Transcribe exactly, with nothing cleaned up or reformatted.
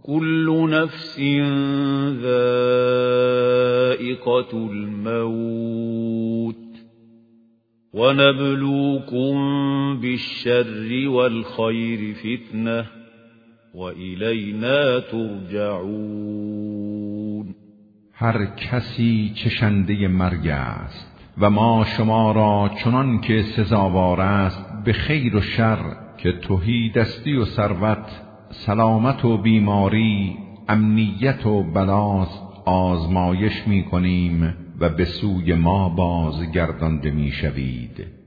كل نفس ذائقة الموت ونبلوكم بالشر والخير فتنة وإلینا ترجعون. هر کسی چشنده مرگ است و ما شما را چنان که سزاوار است به خیر و شر که تهی دستی و ثروت، سلامت و بیماری، امنیت و بلاست آزمایش می کنیم و به سوی ما بازگردانده می شوید.